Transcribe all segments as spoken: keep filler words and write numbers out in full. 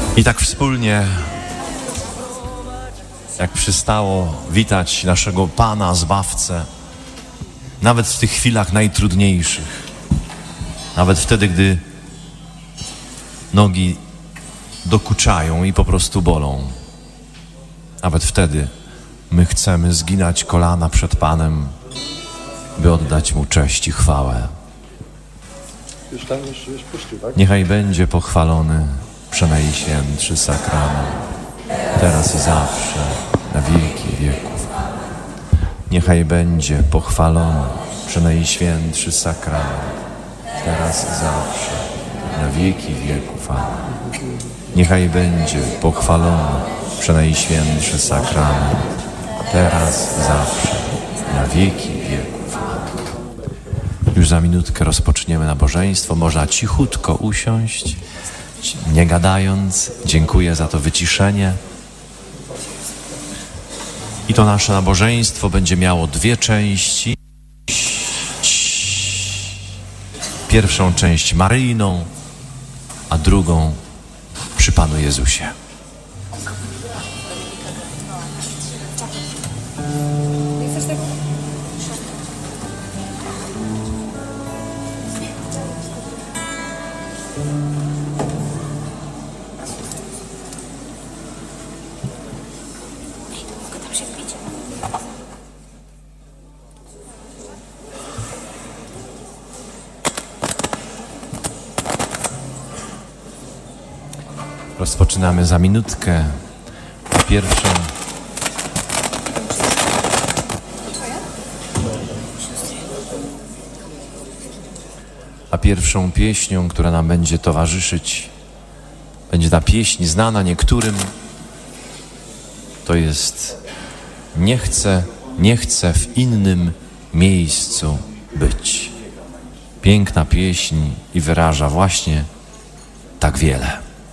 I tak wspólnie, jak przystało, witać naszego Pana, Zbawcę, nawet w tych chwilach najtrudniejszych, nawet wtedy, gdy nogi dokuczają i po prostu bolą. Nawet wtedy my chcemy zginać kolana przed Panem, by oddać Mu cześć i chwałę. Już tam już, już puścił, tak? Niechaj będzie pochwalony Przenajświętszy Sakrament, teraz i zawsze, na wieki wieków. Niechaj będzie pochwalony Przenajświętszy Sakrament, teraz i zawsze, na wieki wieków. Amen. Niechaj będzie pochwalony Przenajświętszy Sakrament, teraz i zawsze, na wieki wieków. Amen. Już za minutkę rozpoczniemy nabożeństwo. Można cichutko usiąść, nie gadając. Dziękuję za to wyciszenie. I to nasze nabożeństwo będzie miało dwie części. Pierwszą część maryjną, a drugą przy Panu Jezusie. Rozpoczynamy za minutkę pierwszą. A pierwszą pieśnią, która nam będzie towarzyszyć, będzie ta pieśń znana niektórym. To jest Nie chcę, nie chcę w innym miejscu być. Piękna pieśń i wyraża właśnie tak wiele.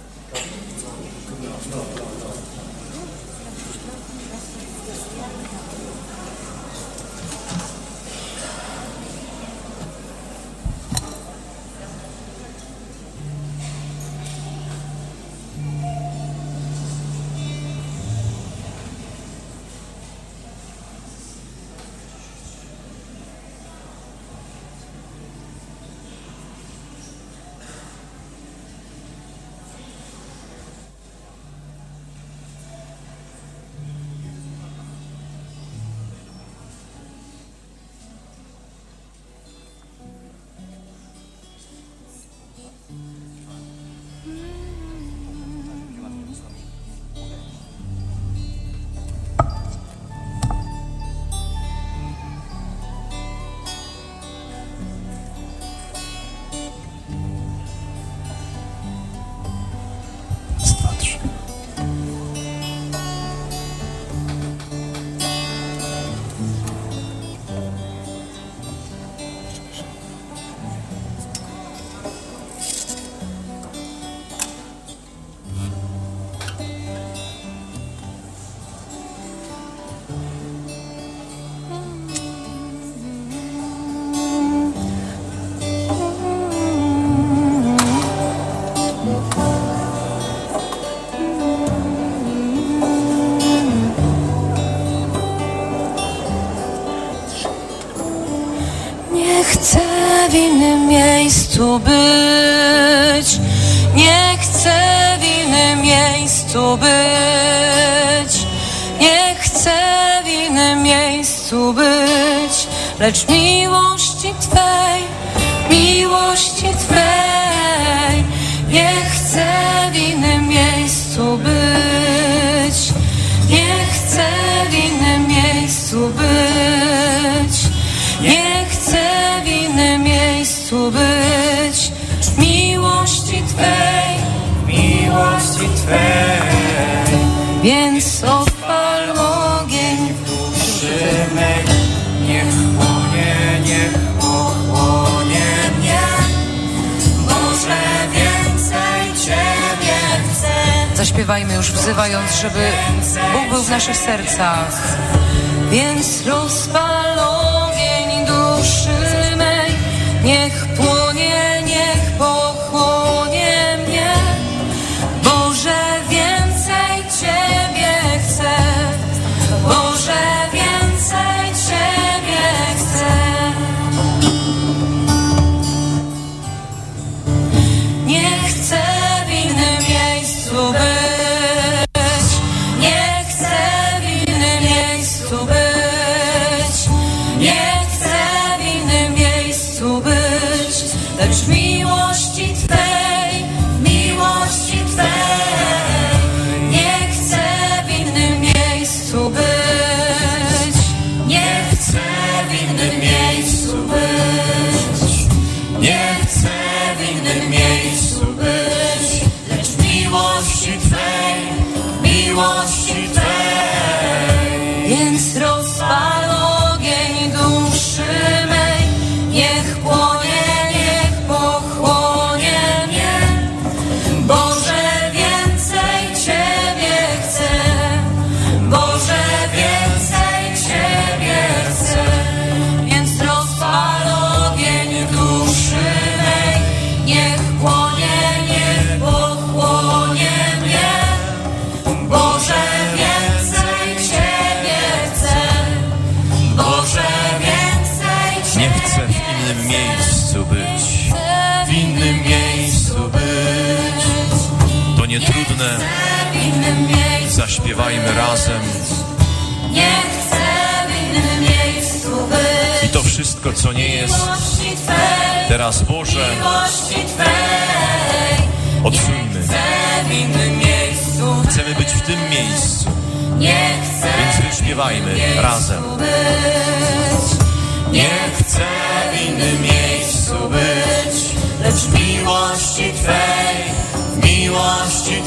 W innym miejscu być, nie chcę w innym miejscu być, nie chcę w innym miejscu być, lecz miłości Twej, miłości Twej, nie chcę w innym miejscu być, nie chcę w innym miejscu być, nie chcę w innym miejscu być, miłości Twej, miłości Twej. Więc odpal ogień w duszy mej, niech płonie, niech pochłonie mnie. Boże, więcej Ciebie chcę. Zaśpiewajmy już wzywając, żeby Bóg był w naszych sercach. Więc rozpal ogień duszy mej, niech płonie, niech pochłonie mnie. Boże, miłości Twej. Więc rozpal ogień duszy mej, niech płonie, niech pochłonie mnie. Boże, więcej Ciebie chcę, Boże, więcej Ciebie chcę. Więc rozpal ogień duszy mej, niech płonie, niech pochłonie mnie. Boże, więcej Ciebie chcę, Boże, więcej Ciebie. Nie chcę w innym miejscu być, w innym miejscu być. To nietrudne, zaśpiewajmy razem. Nie chcę w innym miejscu być. I to wszystko, co nie jest, teraz Boże, odsuńmy. Chcemy być w tym miejscu, więc wyśpiewajmy razem. Nie chcę w innym miejscu być, lecz w miłości Twej, w miłości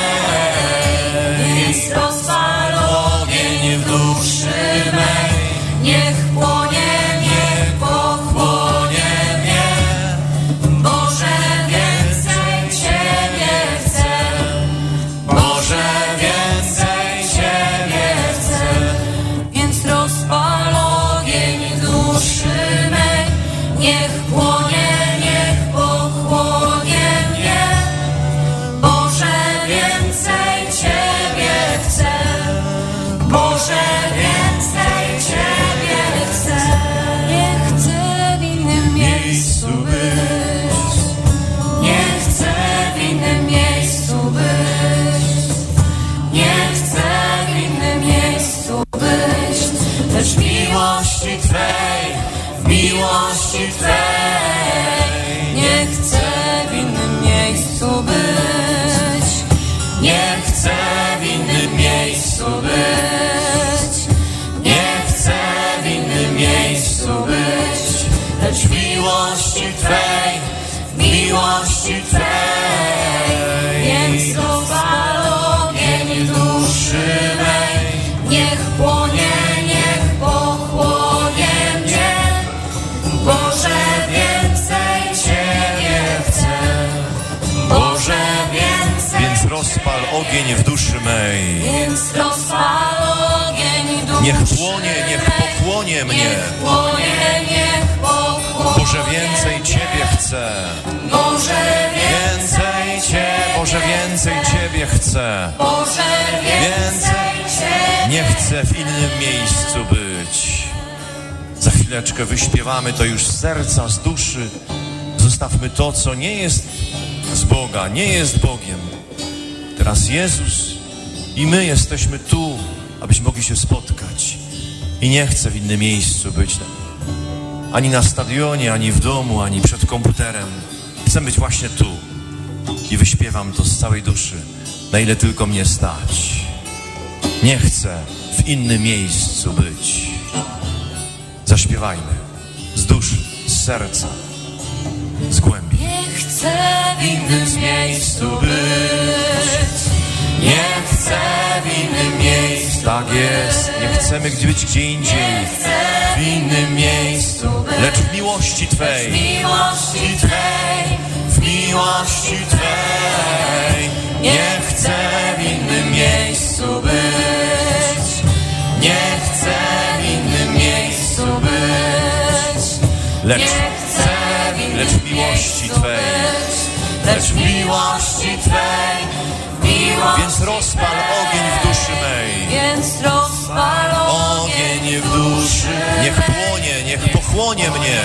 Twej. Więc rozpal Ogień w duszy mej, niech płonie, niech pochłonie mnie. Boże, więcej Ciebie chcę, Boże, więcej Ciebie chcę. więc rozpal ogień duszy mej, niech płonie, niech pochłonie mnie. Boże, więcej Ciebie chcę, Boże, więcej Ciebie chcę. Nie chcę w innym miejscu być, nie chcę w innym miejscu być, nie chcę w innym miejscu być, lecz w miłości Twej, w miłości Twej. Nie chcę w innym miejscu być, nie chcę w innym miejscu być, nie chcę w innym miejscu być, lecz w miłości Twej, w miłości Twej. Więc rozpal ogień duszy mej, niech płonie, niech pochłonie mnie. Boże, więcej Ciebie chcę, Boże, więcej. Więc rozpal ogień w duszy mej. Więc rozpal ogień duszy. Niech płonie, niech pochłonie mnie. Niech płonie, niech pochłonie. Boże, więcej Ciebie chcę. Boże, Więcej Cię, Boże, więcej Ciebie chcę. Boże, więcej Ciebie. Nie chcę w innym miejscu być. Za chwileczkę wyśpiewamy to już z serca, z duszy. Zostawmy to, co nie jest z Boga, nie jest Bogiem. Teraz Jezus i my jesteśmy tu, abyśmy mogli się spotkać. I nie chcę w innym miejscu być. Ani na stadionie, ani w domu, ani przed komputerem. Chcę być właśnie tu. I wyśpiewam to z całej duszy, na ile tylko mnie stać. Nie chcę w innym miejscu być. Zaśpiewajmy z duszy, z serca, z głębi. Nie chcę w innym miejscu być, nie chcę w innym miejscu. Tak jest, nie chcemy być gdzie indziej, w innym miejscu być, lecz w miłości Twej, w miłości Twej, w miłości Twej. Nie chcę w innym miejscu być, nie chcę w innym miejscu być, lecz, lecz w miłości Twej, lecz w miłości Twej. Więc rozpal ogień w duszy mej, więc rozpal ogień w duszy. Niech płonie, niech pochłonie mnie.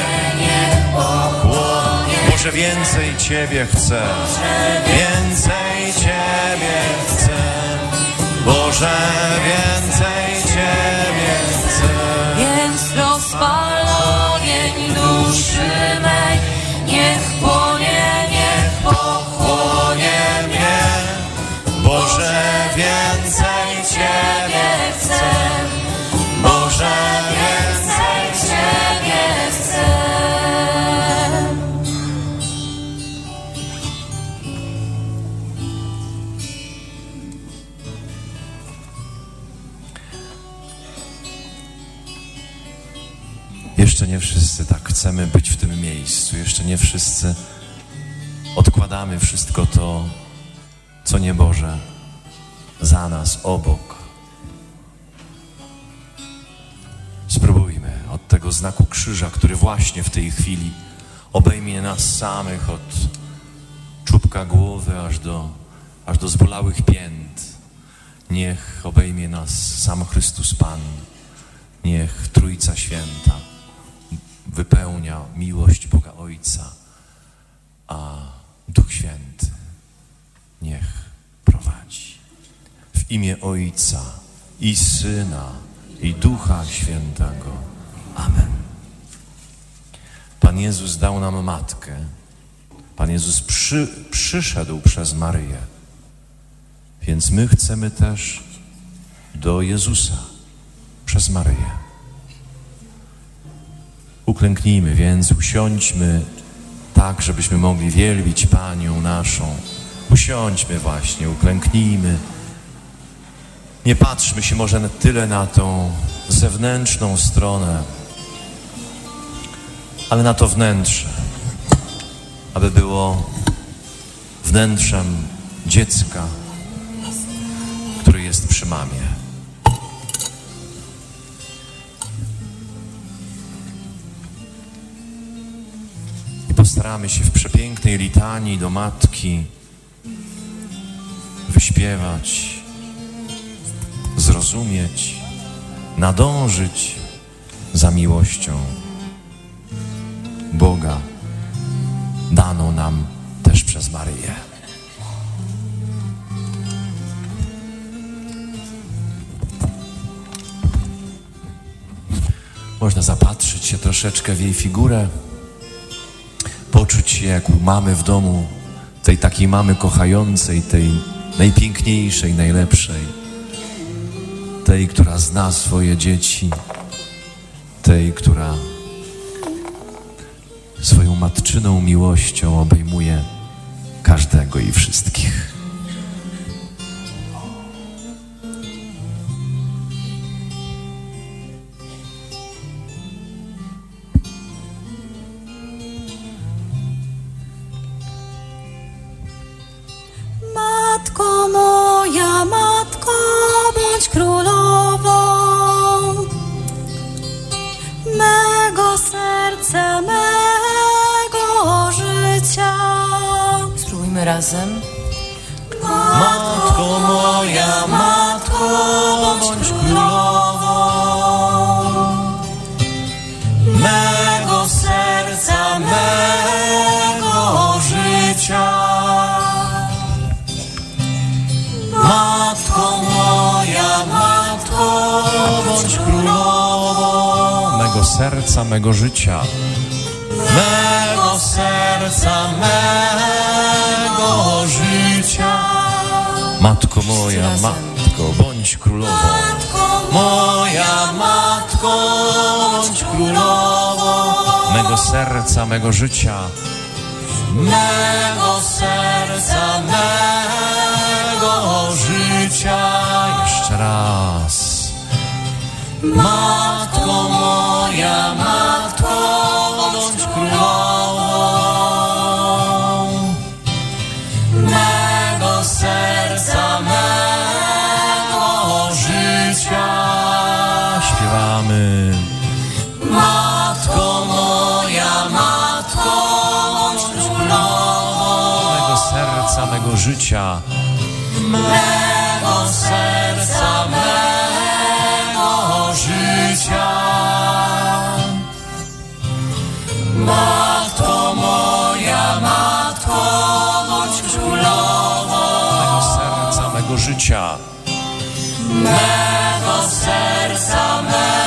Boże, więcej Ciebie chcę, więcej Ciebie chcę. Boże, więcej Ciebie chcę. Więc rozpal ogień duszy mej, niech płonie, niech pochłonie mnie. Boże, więcej Ciebie chcę. Boże, więcej Ciebie chcę. Jeszcze nie wszyscy tak chcemy być w tym miejscu. Jeszcze nie wszyscy odkładamy wszystko to, co nieboże, za nas, obok. Spróbujmy od tego znaku krzyża, który właśnie w tej chwili obejmie nas samych od czubka głowy aż do, aż do zbolałych pięt. Niech obejmie nas sam Chrystus Pan. Niech Trójca Święta wypełnia miłość Boga Ojca, a Duch Święty niech prowadzi. W imię Ojca i Syna i Ducha Świętego. Amen. Pan Jezus dał nam Matkę. Pan Jezus przy, przyszedł przez Maryję. Więc my chcemy też do Jezusa przez Maryję. Uklęknijmy więc, usiądźmy tak, żebyśmy mogli wielbić Panią naszą. Usiądźmy właśnie, uklęknijmy. Nie patrzmy się może na tyle na tą zewnętrzną stronę, ale na to wnętrze, aby było wnętrzem dziecka, który jest przy mamie. I postaramy się w przepięknej litanii do Matki wyśpiewać, zrozumieć, nadążyć za miłością Boga, daną nam też przez Maryję. Można zapatrzyć się troszeczkę w jej figurę, poczuć się jak u mamy w domu, tej takiej mamy kochającej, tej najpiękniejszej, najlepszej, tej, która zna swoje dzieci, tej, która swoją matczyną miłością obejmuje każdego i wszystkich. Matko moja, matko, bądź królową mego serca, mego życia. Spróbujmy razem. Matko moja, matko, bądź królową mego serca, mego życia. Matko moja, matko, bądź królową mego serca, mego życia, mego serca, mego życia. Matko moja, matko, bądź królową. Moja matko, bądź królową mego serca, mego życia, mego serca, mego życia. Jeszcze raz. Matko moja, matko, bądź królową mego serca, mego życia. Śpiewamy. Matko moja, matko, bądź królową mego serca, mego życia, mego serca, mego życia. Matko moja, matko, bądź królową mego serca, mego życia, mego serca,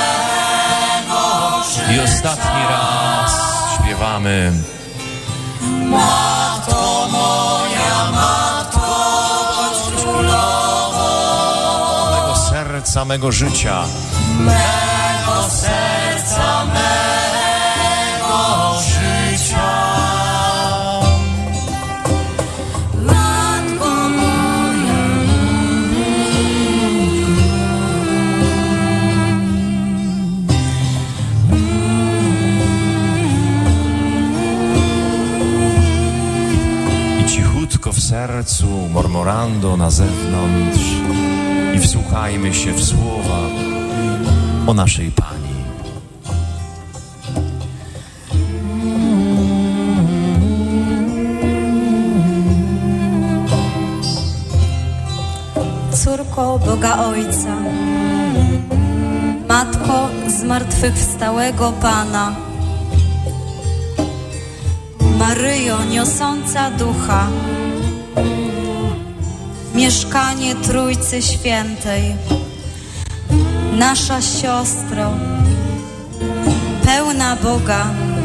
mego życia. I ostatni raz śpiewamy. Matko moja, matko, bądź królową mego serca, mego życia, mego serca, mego życia. Matko moja, głosu mormorando na zewnątrz i wsłuchajmy się w słowa o naszej Pani. Córko Boga Ojca, Matko zmartwychwstałego Pana, Maryjo niosąca Ducha, mieszkanie Trójcy Świętej, nasza siostro, pełna Boga.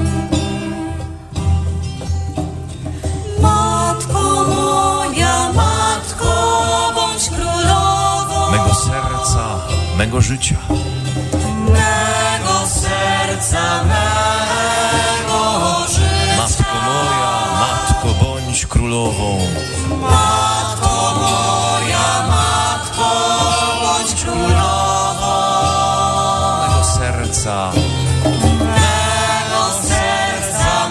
Matko moja, Matko, bądź królową Mego serca, mego życia. mego serca, mego życia. Matko moja, Matko, bądź królową Matko moja, Matko, bądź królową mego serca. mego serca,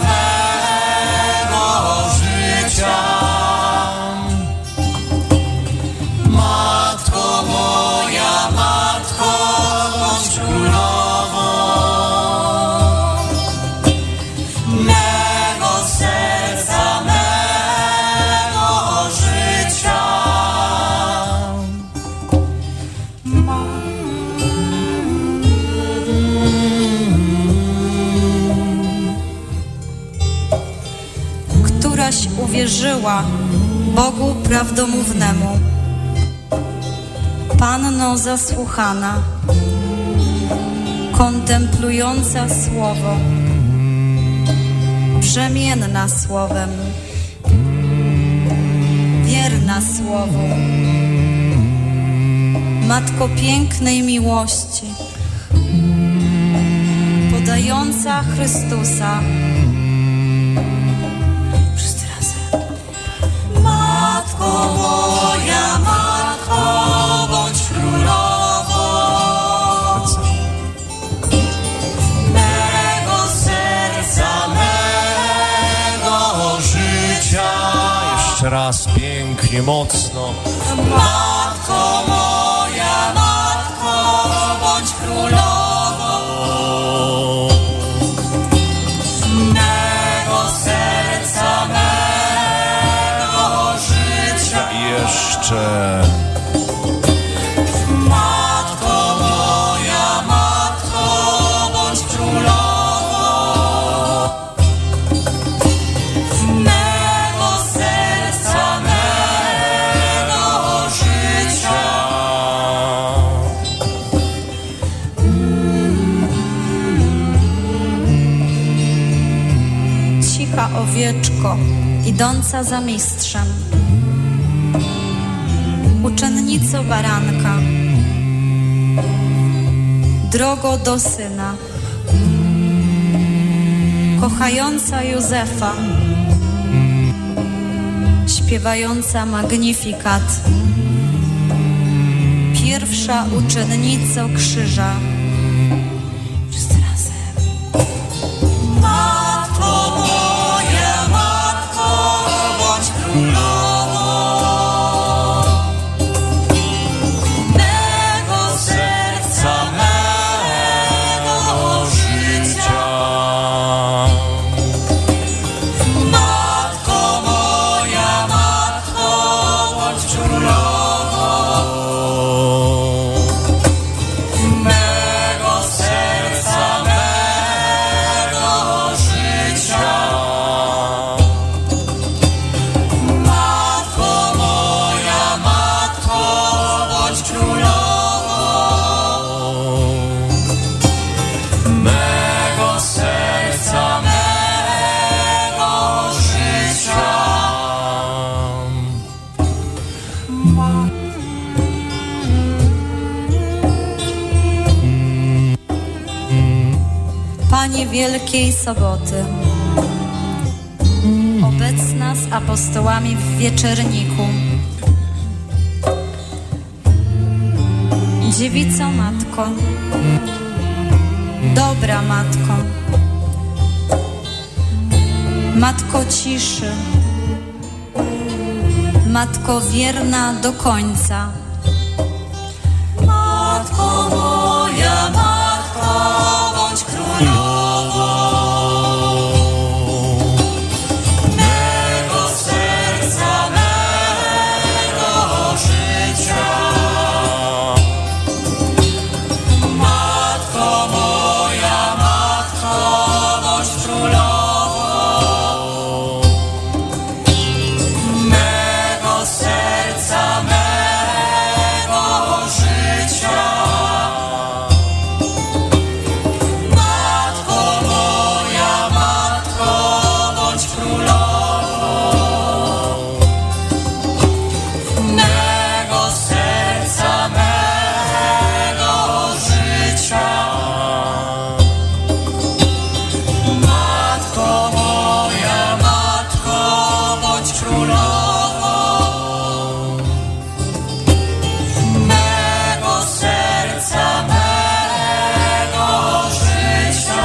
mego życia. Matko moja, Matko, bądź królową mego serca, mego życia. Któraś uwierzyła Bogu prawdomównemu, Panno zasłuchana, kontemplująca Słowo, brzemienna Słowem, wierna Słowu, Matko pięknej miłości, podająca Chrystusa. Wszyscy razem. Matko moja, Matko, bądź królową mego serca, mego życia. Jeszcze raz pięknie, mocno. Matko moja, Matko, bądź królową mego serca, mego życia. I jeszcze Matko moja, Matko, bądź królową mego serca, mego życia. Cicha owieczko, idąca za mistrzem, uczennico baranka, drogo do Syna, kochająca Józefa, śpiewająca Magnifikat, pierwsza uczennico krzyża. Wszyscy razem. Matko moja, Matko, bądź królową mego serca, mego życia. Matko moja, Matko, bądź królową mego serca, mego życia. Matko moja, Matko, bądź królową mego serca, mego życia. Panie Wielkiej Soboty, obecna z apostołami w wieczerniku, Dziewico Matko, dobra Matko, Matko ciszy, Matko wierna do końca. Matko moja, Matko, bądź królową mego serca, mego życia. Matko moja, Matko, bądź królową mego serca, mego życia. Matko moja, Matko, bądź królową mego serca, mego życia. Matko moja, Matko, bądź królową mego serca, mego życia.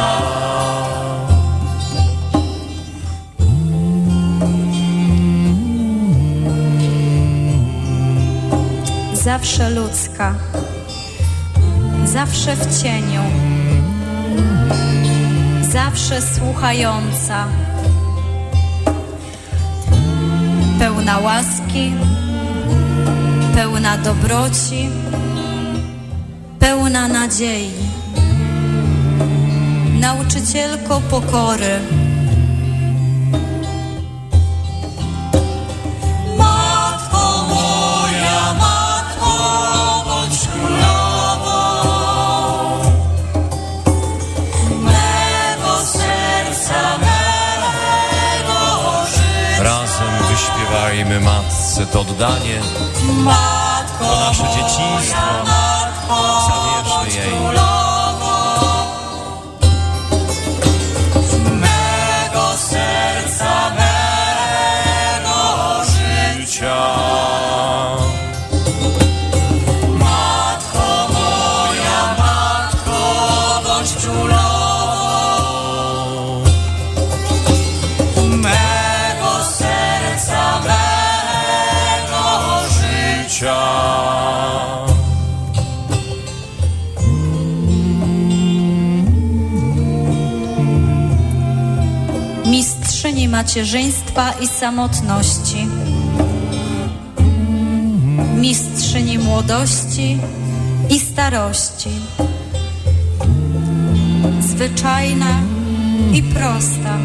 Zawsze ludzka, zawsze w cieniu, zawsze słuchająca, pełna łaski, pełna dobroci, pełna nadziei, nauczycielko pokory. Matko moja, Matko, bądź królową mego serca, mego życia. Razem wyśpiewajmy Matce to oddanie, Matko to nasze dzieciństwo. moja, Matko, Zawierzmy bądź jej. królową mego serca, mego życia. Matko moja, Matko, bądź królową mego serca, mego życia. Mistrzyni macierzyństwa i samotności, mistrzyni młodości i starości, zwyczajna i prosta,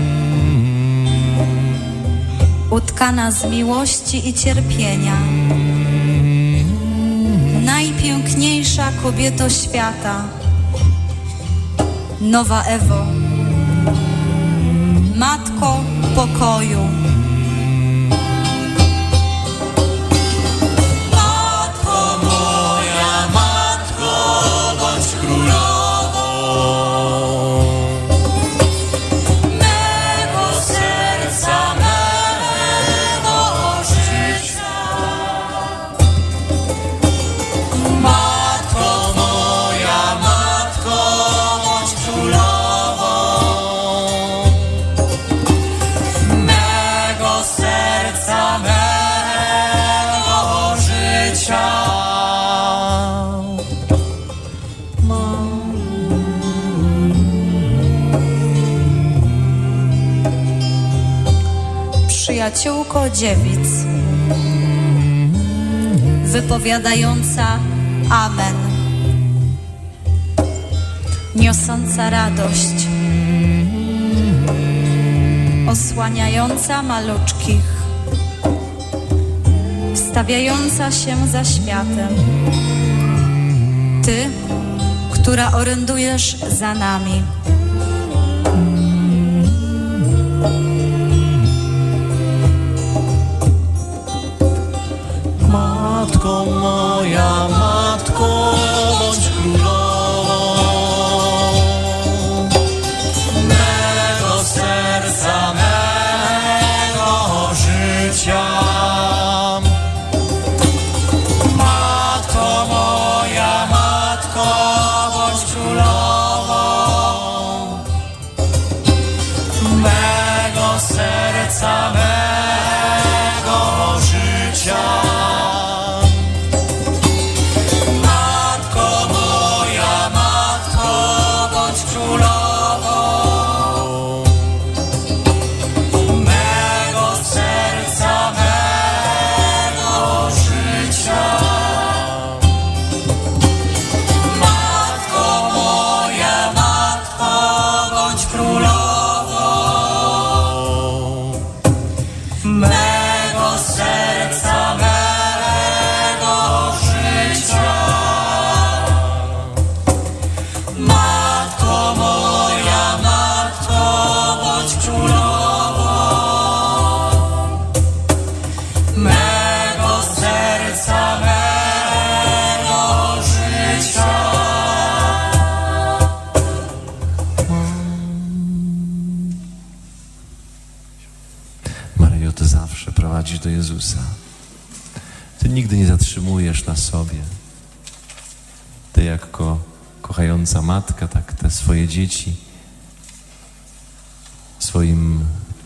utkana z miłości i cierpienia, najpiękniejsza kobieto świata, nowa Ewo, Matko pokoju. Matko moja, Matko, bądź królową mego serca, mego życia. Matko moja, Matko, bądź królową mego serca, mego życia. Przyjaciółko dziewic, wypowiadająca amen, niosąca radość, osłaniająca maluczkich, wstawiająca się za światem. Ty, która orędujesz za nami. Matko moja, Matko, bądź królową Mego serca, mego życia. Matko moja, Matko, bądź królową mego serca, mego życia. do Jezusa. Ty nigdy nie zatrzymujesz na sobie. Ty jako kochająca matka, tak te swoje dzieci swoim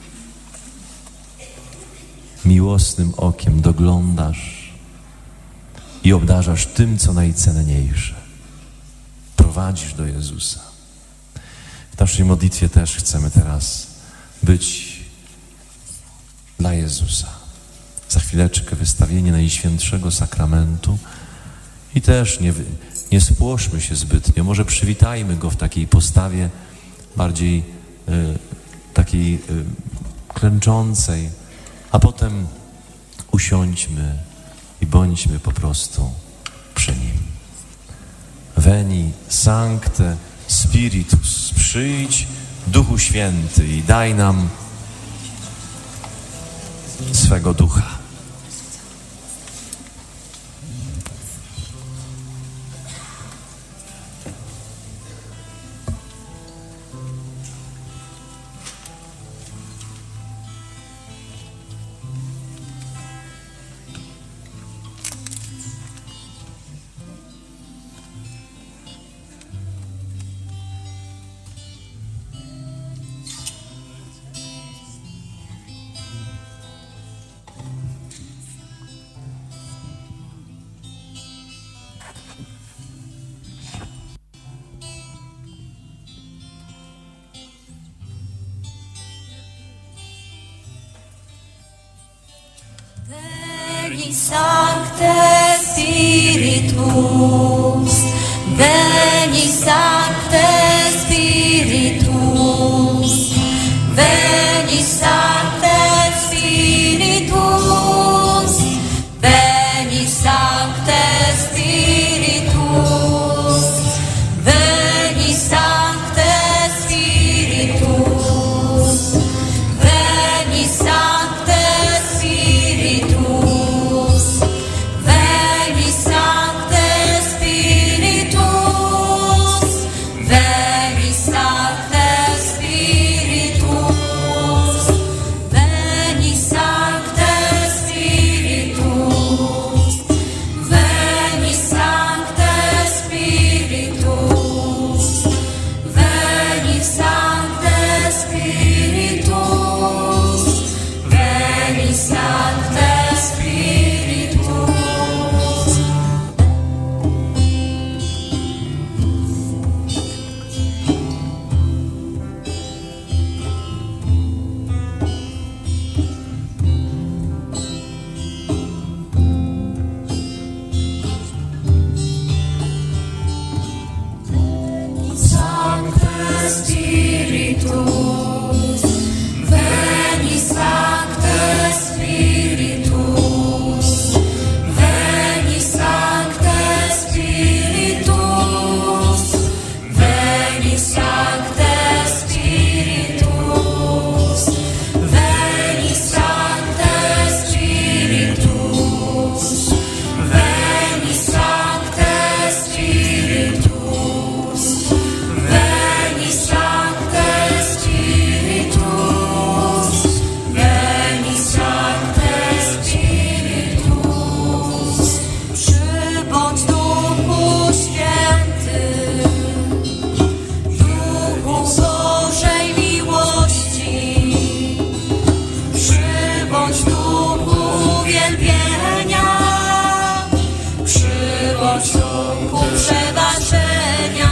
miłosnym okiem doglądasz i obdarzasz tym, co najcenniejsze. Prowadzisz do Jezusa. W naszej modlitwie też chcemy teraz być dla Jezusa. Za chwileczkę wystawienie Najświętszego Sakramentu i też nie, nie spłoszmy się zbytnio. Może przywitajmy Go w takiej postawie bardziej y, takiej y, klęczącej, a potem usiądźmy i bądźmy po prostu przy Nim. Veni Sancte Spiritus, przyjdź Duchu Święty i daj nam swego Ducha. Veni Sancte Spiritus, Veni Sancte Spiritus, Veni Sancte Spiritus, Veni Sancte Spiritus, Veni Sancte Spiritus, Veni Sancte Spiritus, Veni Sancte Spiritus, Veni Sancte Spiritus, Veni Sancte Spiritus, Veni Sancte Spiritus, Veni Sancte Spiritus, Veni Sancte Spiritus. Sancte Spiritus, Veni Sancte Spiritus, Veni Sancte Spiritus, Veni Sancte Spiritus, Veni Sancte Spiritus, Veni Sancte Spiritus, Veni Sancte Spiritus, Veni Sancte Spiritus. Przybądź Duchu Święty, Duchu Bożej miłości, przybądź Duchu uwielbienia, przybądź Duchu przebaczenia.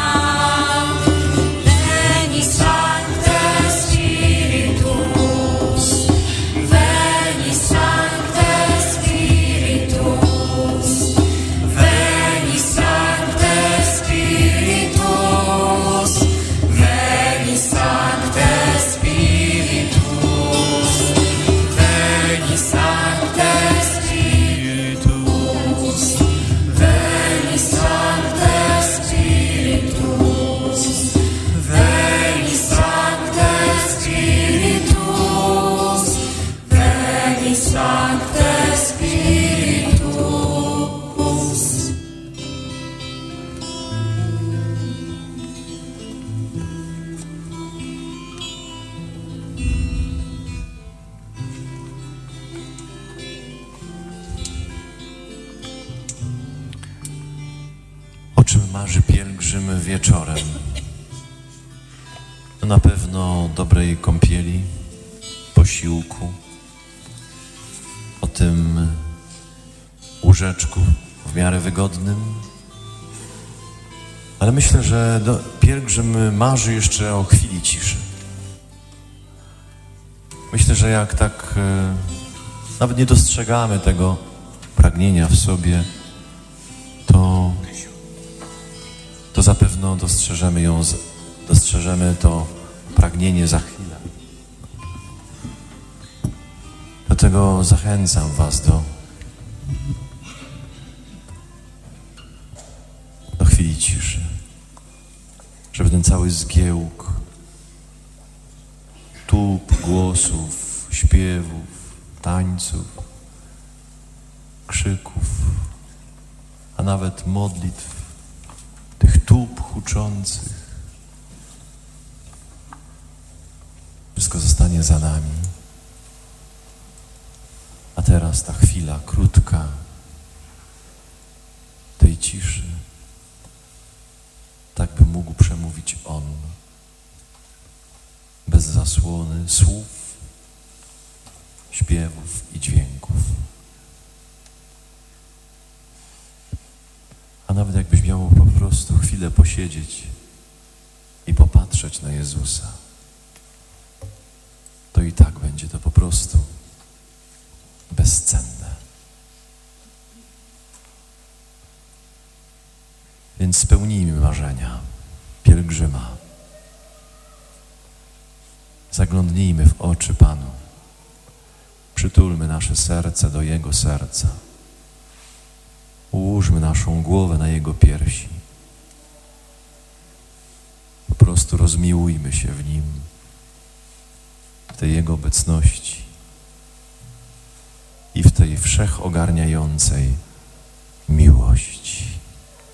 Veni Sancte Spiritus, Veni Sancte Spiritus, Veni Sancte Spiritus, Veni Sancte Spiritus, Veni Sancte Spiritus, Veni Sancte czym marzy pielgrzym wieczorem? To na pewno dobrej kąpieli, posiłku, o tym łóżeczku w miarę wygodnym. Ale myślę, że do, pielgrzym marzy jeszcze o chwili ciszy. Myślę, że jak tak e, nawet nie dostrzegamy tego pragnienia w sobie, to, to zapewne dostrzeżemy ją, dostrzeżemy to pragnienie za chwilę. Dlatego zachęcam was do, do chwili ciszy, żeby ten cały zgiełk tub, głosów, śpiewów, tańców, krzyków, a nawet modlitw, tych tub huczących, wszystko zostanie za nami. A teraz ta chwila krótka tej ciszy, tak by mógł przemówić On, bez zasłony słów, śpiewów i dźwięków. A nawet jakbyś miał po prostu chwilę posiedzieć i popatrzeć na Jezusa, to i tak będzie to po prostu bezcenne. Więc spełnijmy marzenia pielgrzyma. Zaglądnijmy w oczy Panu. Przytulmy nasze serce do Jego serca. Ułóżmy naszą głowę na Jego piersi. Po prostu rozmiłujmy się w Nim, w tej Jego obecności i w tej wszechogarniającej miłości.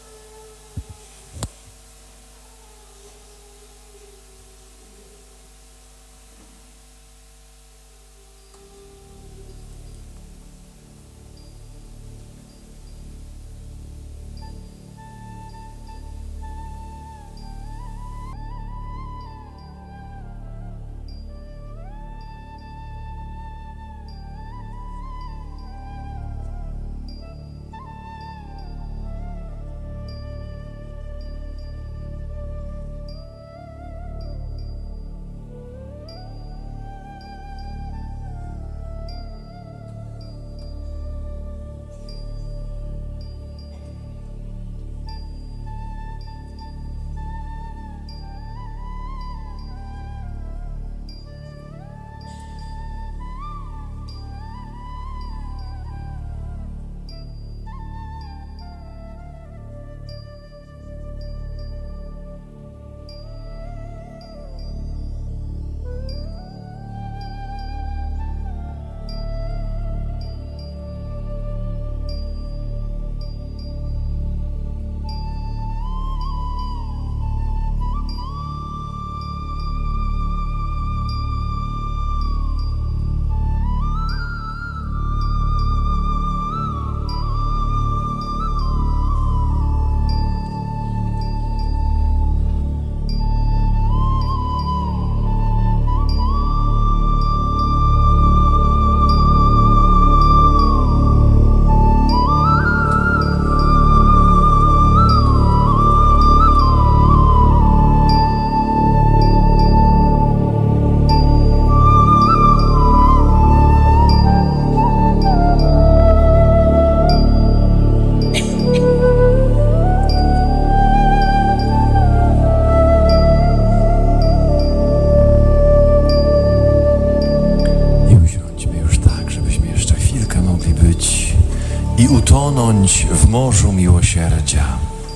Utonąć w morzu miłosierdzia.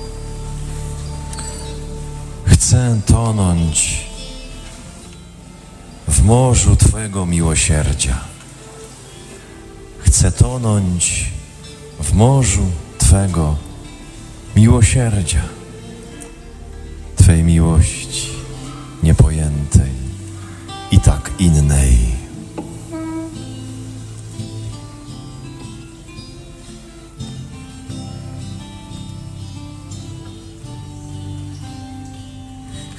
Chcę tonąć w morzu Twojego miłosierdzia. Chcę tonąć w morzu Twego miłosierdzia, Twej miłości niepojętej i tak innej.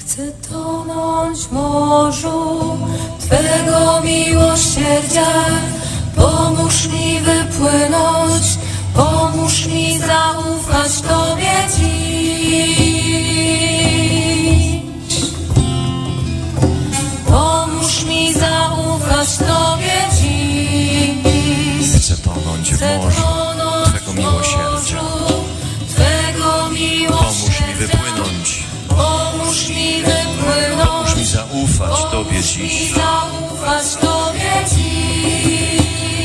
Chcę tonąć w morzu Twego miłosierdzia. Pomóż mi wypłynąć, pomóż mi zaufać Tobie dziś. Pomóż mi zaufać Tobie dziś. Chcę tonąć w morzu Twego miłosierdzia. Twego miłosierdzia. Pomóż mi wypłynąć, Pomóż mi wypłynąć. pomóż mi zaufać Tobie Pomóż mi dziś. zaufać Tobie dziś.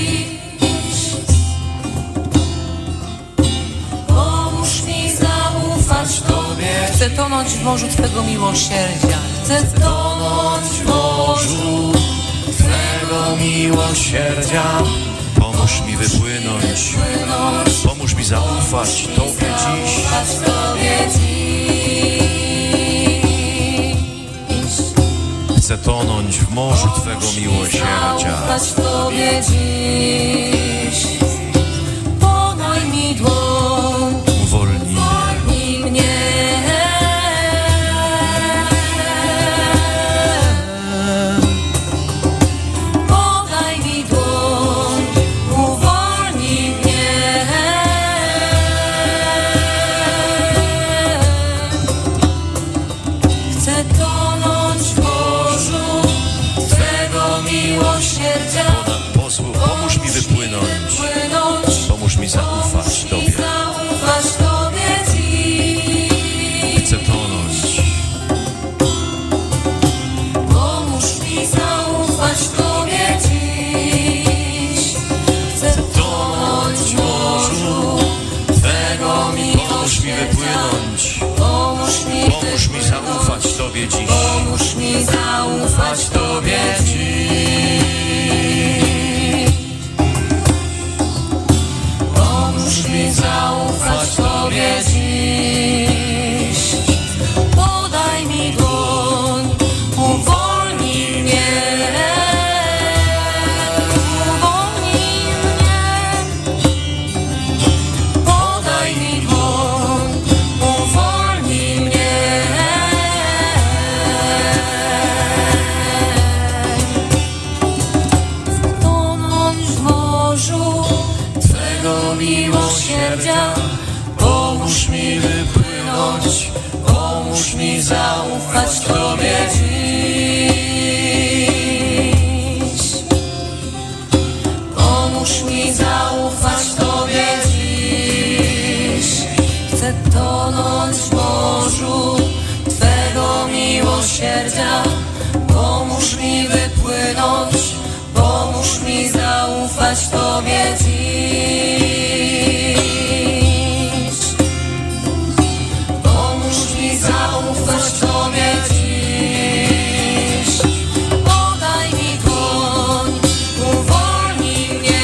Pomóż mi zaufać Tobie. Chcę tonąć w morzu Twego miłosierdzia. Chcę tonąć w morzu Twego miłosierdzia. Pomóż mi wypłynąć, pomóż mi zaufać Tobie dziś. zaufać Tobie dziś. Chcę tonąć w morzu Twego miłosierdzia. Zaufać Tobie dziś. Podaj mi dłoń, Uwolnij mnie, uwolnij mnie. Podaj mi dłoń, uwolnij mnie. Chcę tonąć w morzu Twego miłosierdzia. pozwól, pomóż mi wypłynąć, Płynąć, pomóż mi zaufać Tobie. zaufać Tobie dziś. Chcę tonąć, Pomóż mi zaufać Tobie dziś. Chcę tonąć w morzu Twego pomóż mi miłosierdzia. wypłynąć, Pomóż mi pomóż mi zaufać Tobie dziś. Pomóż mi zaufać Tobie dziś. Pomóż mi zaufać Tobie dziś. Podaj mi dłoń, uwolnij mnie. Uwolnij mnie. Podaj mi dłoń, uwolnij mnie. Tonąć w morzu Twego miłosierdzia. Pomóż mi wypłynąć, pomóż mi zaufać Tobie dziś. Pomóż mi zaufać Tobie dziś. Chcę tonąć w morzu Twego miłosierdzia. Pomóż mi wypłynąć, pomóż mi zaufać Tobie dziś. Pomóż mi zaufać Tobie dziś. Podaj mi dłoń, uwolnij mnie.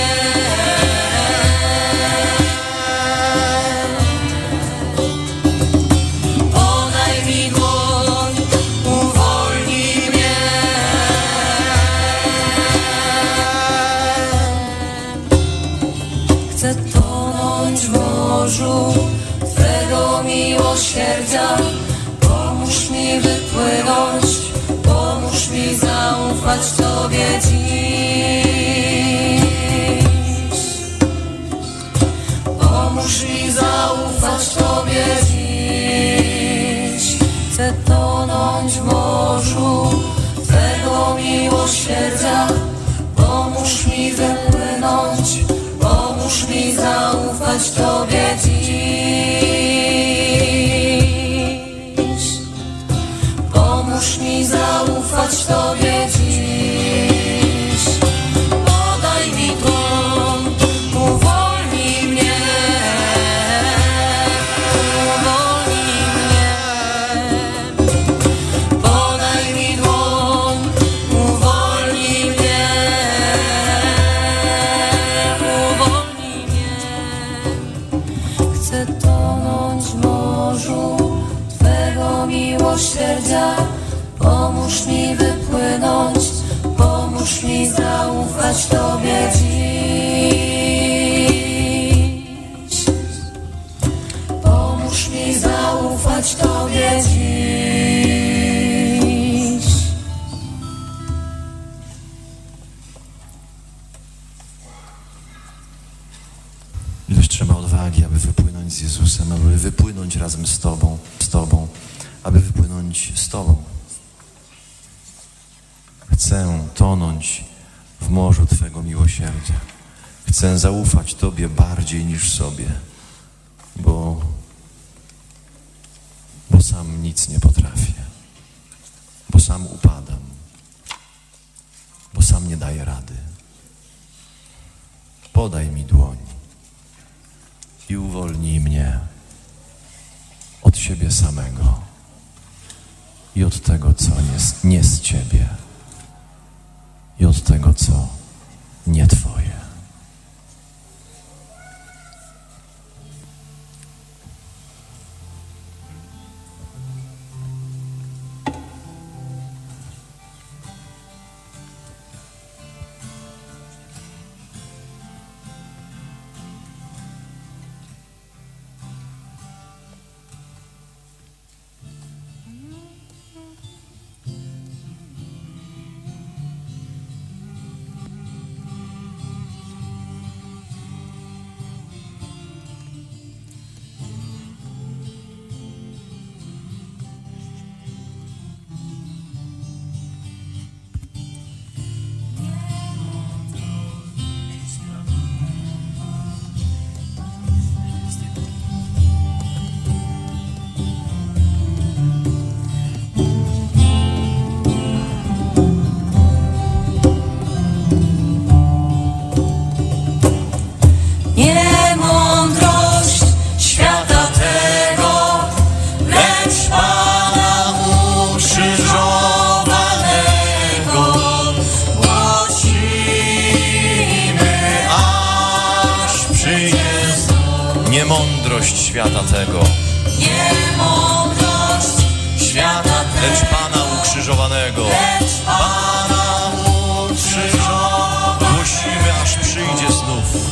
Podaj mi dłoń, uwolnij mnie. Chcę tonąć w morzu Twego miłosierdzia. Pomóż mi wypłynąć, pomóż mi zaufać Tobie dziś. Pomóż mi zaufać Tobie dziś. Chcę tonąć w morzu Twego miłosierdzia. Pomóż mi wypłynąć, pomóż mi zaufać Tobie dziś. Pomóż mi zaufać Tobie dziś. Podaj mi dłoń, uwolnij mnie. Uwolnij mnie. Podaj mi dłoń, uwolnij mnie. Uwolnij mnie. Chcę tonąć w morzu Twego miłosierdzia. Pomóż mi wypłynąć, pomóż mi zaufać Tobie dziś. Pomóż mi zaufać Tobie dziś. aby wypłynąć z Jezusem, aby wypłynąć razem z Tobą, z Tobą, aby wypłynąć z Tobą. Chcę tonąć w morzu Twego miłosierdzia. Chcę zaufać Tobie bardziej niż sobie, bo, bo sam nic nie potrafię, bo sam upadam, bo sam nie daję rady. Podaj mi dłoń i uwolnij mnie od siebie samego i od tego, co nie, nie z Ciebie, i od tego, co nie Twoje. Niemądrość świata tego, Niemądrość świata lecz Pana ukrzyżowanego, lecz Pana ukrzyżowanego głosimy, aż przyjdzie znów.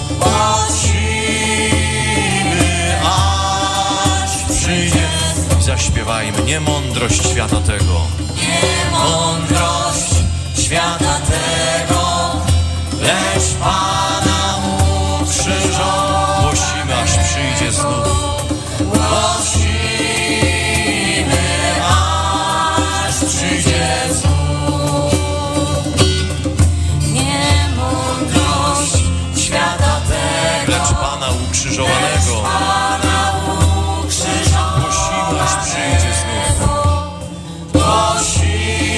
głosimy, aż Przyjdzie i zaśpiewajmy. Niemądrość świata tego, Niemądrość świata tego, lecz Pana ukrzyżowanego głosimy, aż przyjdzie znów. głosimy, aż przyjdzie znów. Niemądrość świata tego, Lecz Pana ukrzyżowanego Pana ukrzyżowanego głosimy, aż przyjdzie znów. głosimy,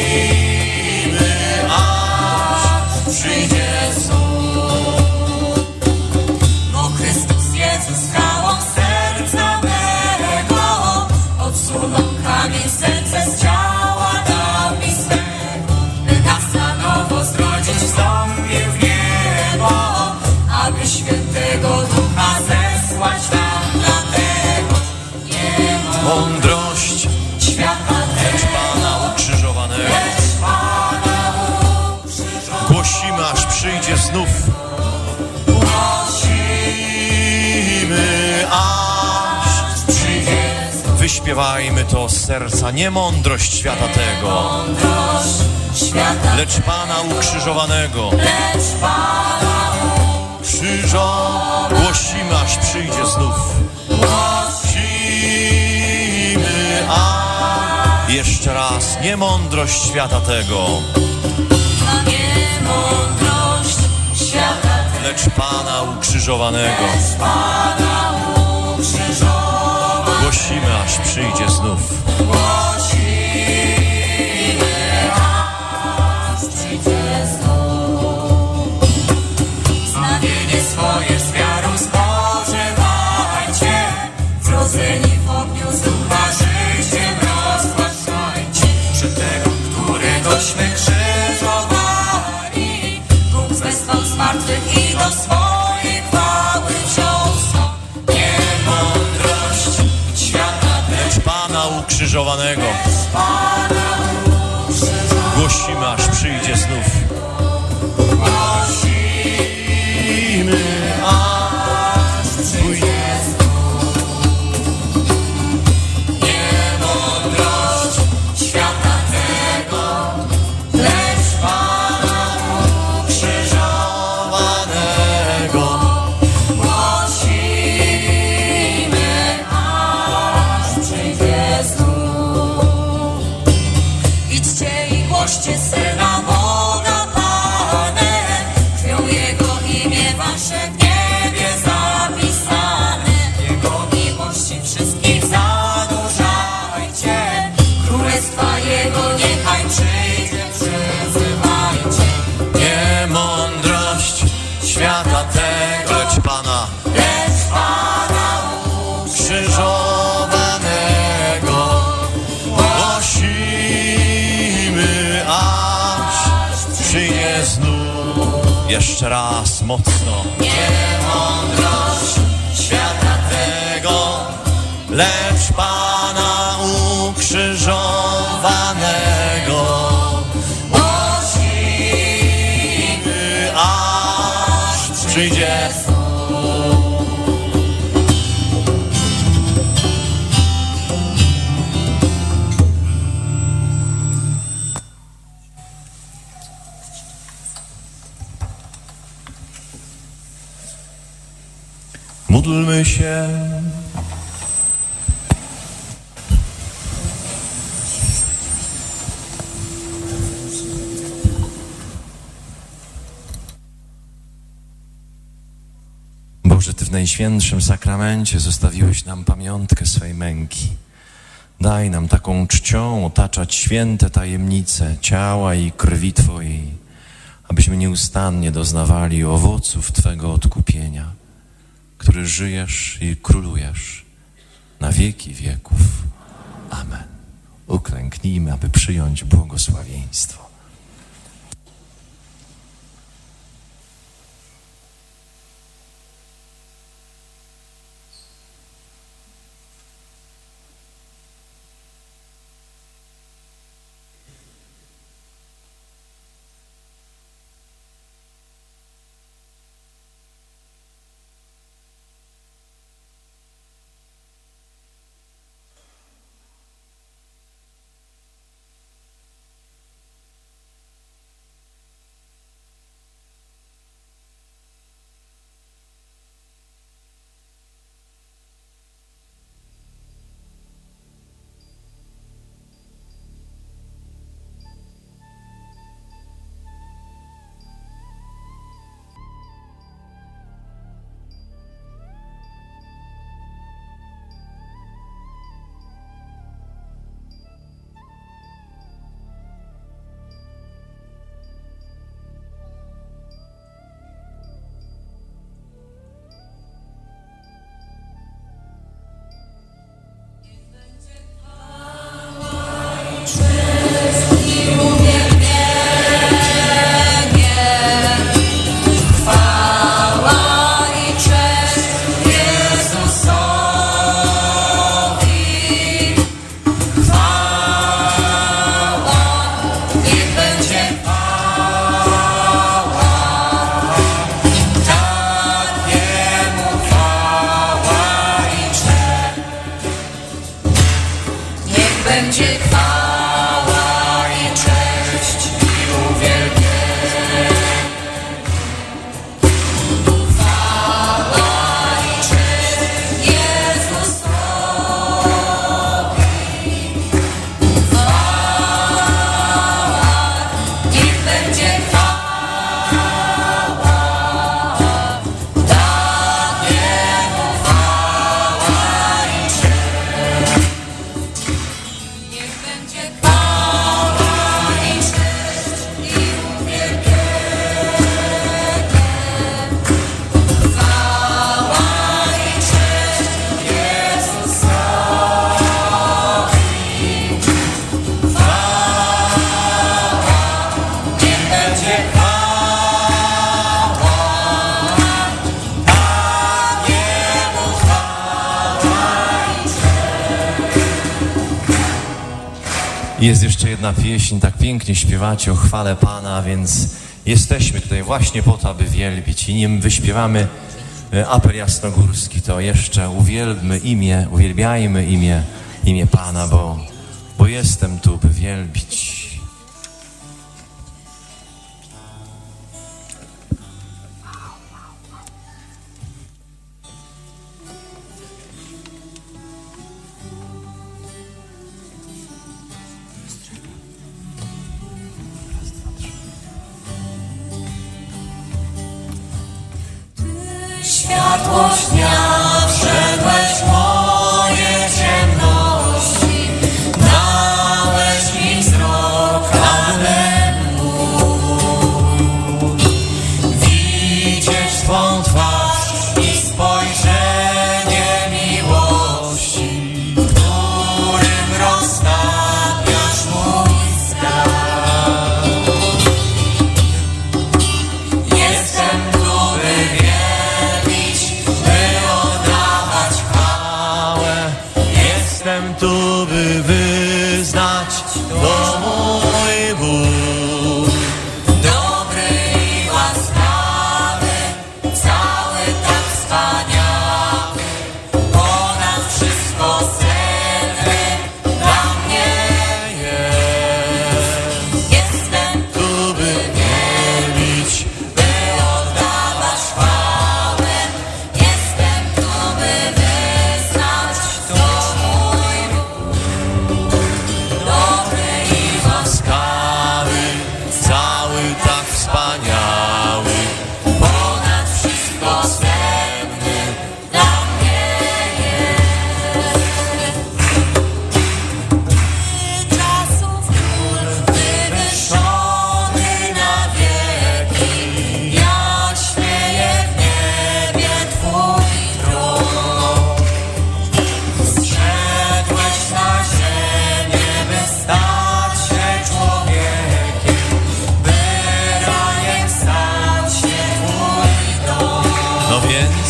aż przyjdzie znów. Bo Chrystus Jezus skałą serca mego, odsunął kamień serce z ciała, dał mi swego, by nas na nowo zrodzić, wstąpił w niebo, aby świętego Ducha zesłać nam dlatego. Mądrość Świata lecz Pana ukrzyżowanego lecz Pana ukrzyżowanego głosimy, aż przyjdzie znów. głosimy, Aż przyjdzie wyśpiewajmy to z serca. Niemądrość świata tego, mądrość świata, lecz Pana ukrzyżowanego lecz Pana krzyżo głosimy, aż przyjdzie znów. Głosimy, a jeszcze raz. Niemądrość świata tego, na niemądrość świata, lecz Pana ukrzyżowanego lecz Pana ukrzyżowanego głosimy, aż przyjdzie znów. głosimy, aż przyjdzie znów. Znawienie swoje z wiarą spożywajcie, zrodzeni w ogniu z ducha życiem rozgłaszajcie. Przed tego, któregośmy krzyżowali, Bóg wezwał z martwych i do swojej chwały wziął swą. Niemądrość świata Lecz Pana ukrzyżowanego Pana ukrzyżowanego głosimy, aż przyjdzie znów. głosimy, aż przyjdzie znów. Niemądrość świata tego, lecz Pana ukrzyżowanego głosimy, ukrzyżowanego głosimy, aż przyjdzie znów. Jeszcze raz mocno. Nie mądrość świata tego, lecz Pana ukrzyżowanego głosimy, aż przyjdzie znów. Módlmy się. Boże, Ty w Najświętszym Sakramencie zostawiłeś nam pamiątkę swej męki. Daj nam taką czcią otaczać święte tajemnice ciała i krwi Twojej, abyśmy nieustannie doznawali owoców Twego odkupienia, który żyjesz i królujesz na wieki wieków. Amen. Uklęknijmy, aby przyjąć błogosławieństwo. Jest jeszcze jedna pieśń, tak pięknie śpiewacie o chwale Pana, więc jesteśmy tutaj właśnie po to, aby wielbić. I nim wyśpiewamy apel jasnogórski, to jeszcze uwielbmy imię, uwielbiajmy imię, imię Pana, bo, bo jestem tu, by wielbić. Światłość dnia wszedłeś w moje ciemności, dałeś mi wzrok. Jestem tu, by wyznać, to mój Bóg. Dobry i łaskawy, cały tak wspaniały, ponad wszystko cenny dla mnie jest. Jestem tu, by wielbić, by oddawać chwałę. Jestem tu, by wyznać, to mój Bóg. Dobry i Łaskawy, cały tak wspaniały, ponad wszystko cenny dla mnie jest. Czasów król, wywyższony na wieki, jaśnieje w niebie Twój tron. Zszedłeś na ziemię, by stać się człowiekiem, by rajem stał się Twój dom. no więc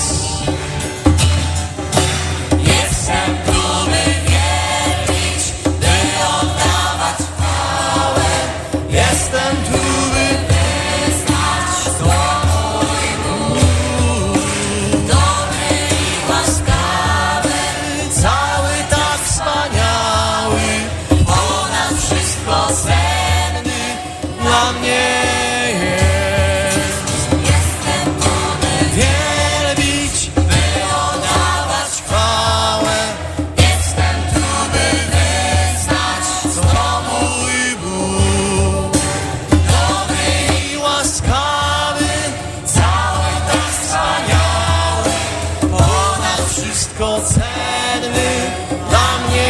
Jestem tu, by wielbić, by oddawać chwałę. jestem tu, by Wyznać, to mój Bóg. Dobry i łaskawy, cały tak wspaniały, ponad wszystko cenny dla mnie jest. Jestem tu, by Wielbić, by oddawać chwałę, Jestem tu, by wyznać, to mój Bóg. dobry I łaskawy, cały tak wspaniały, ponad wszystko cenny dla mnie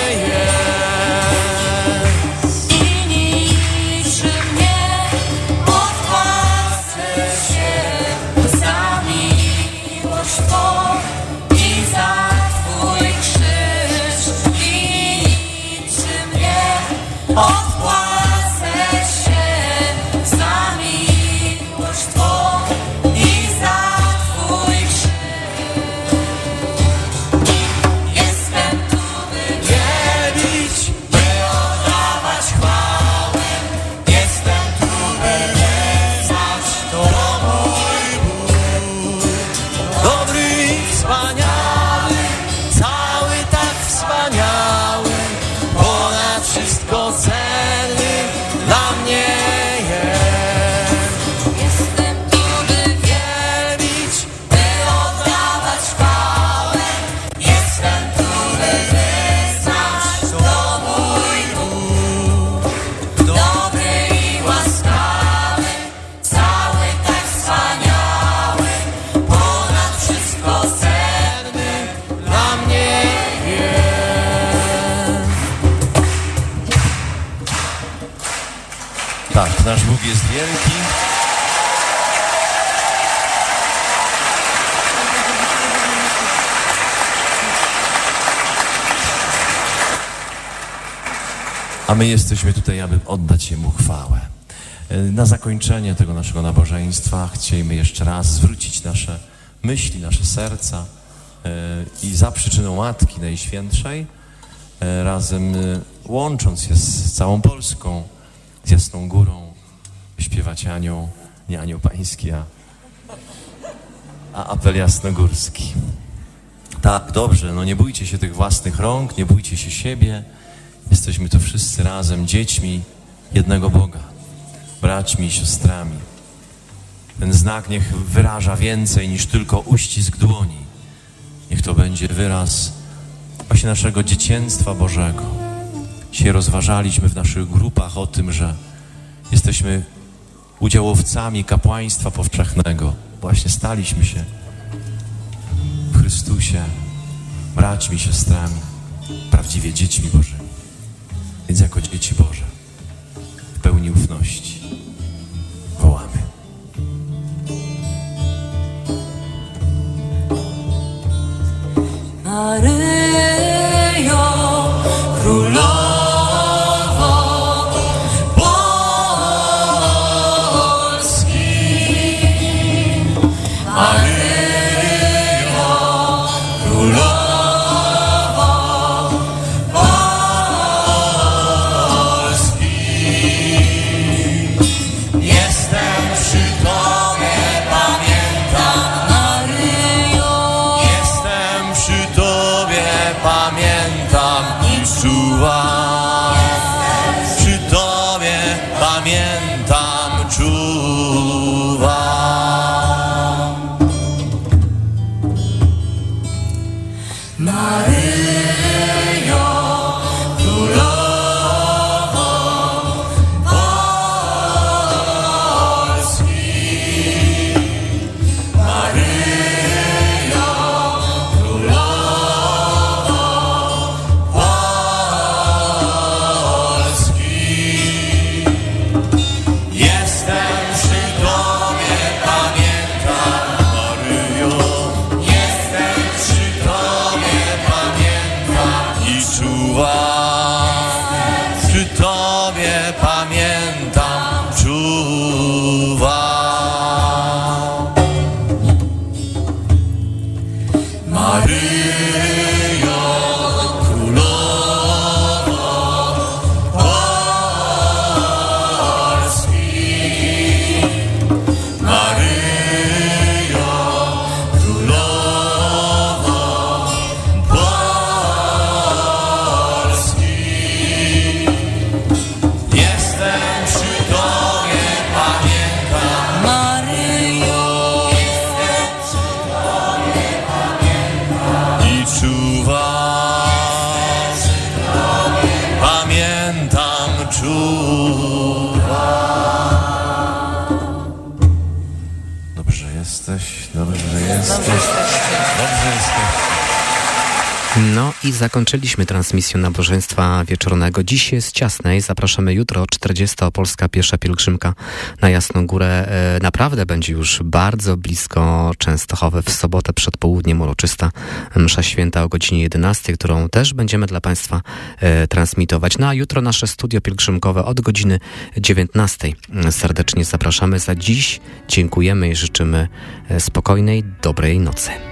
jest. i niczym nie odpłacę się za miłość Twą i za Twój krzyż. I niczym nie odpłacę się za miłość Twą i za Twój krzyż. Jestem tu, by Wielbić, by oddawać chwałę. Jestem tu, by wyznać, to mój Bóg. dobry i wspaniały, cały tak wspaniały, ponad wszystko cenny dla mnie jest. Jestem tu, by Wielbić, by oddawać chwałę. Jestem tu, by wyznać, to mój Bóg. Dobry i łaskawy, cały tak wspaniały, ponad wszystko cenny dla mnie jest. Tak, nasz Bóg jest wielki. A my jesteśmy tutaj, aby oddać Jemu chwałę. Na zakończenie tego naszego nabożeństwa chcielibyśmy jeszcze raz zwrócić nasze myśli, nasze serca e, i za przyczyną Matki Najświętszej, e, razem e, łącząc się z całą Polską, z Jasną Górą, śpiewać anioł, nie anioł pański, a, a apel jasnogórski. Tak, dobrze, no nie bójcie się tych własnych rąk, nie bójcie się siebie. Jesteśmy tu wszyscy razem, dziećmi jednego Boga, braćmi i siostrami. Ten znak niech wyraża więcej niż tylko uścisk dłoni. Niech to będzie wyraz właśnie naszego dzieciństwa Bożego. Dzisiaj rozważaliśmy w naszych grupach o tym, że jesteśmy udziałowcami kapłaństwa powszechnego. Właśnie staliśmy się w Chrystusie braćmi, siostrami, prawdziwie dziećmi Bożymi. Więc jako dzieci Boże w pełni ufności wołamy. Maryjo, Królowo Polski. Maryjo, Królowo No i zakończyliśmy transmisję nabożeństwa wieczornego. Dziś jest Ciasnej. Zapraszamy jutro, czterdziesta Opolska Piesza Pielgrzymka na Jasną Górę. E, naprawdę będzie już bardzo blisko Częstochowy. W sobotę przed południem uroczysta msza święta o godzinie jedenastej, którą też będziemy dla Państwa e, transmitować. No a jutro nasze studio pielgrzymkowe od godziny dziewiętnastej. Serdecznie zapraszamy. Za dziś dziękujemy i życzymy spokojnej, dobrej nocy.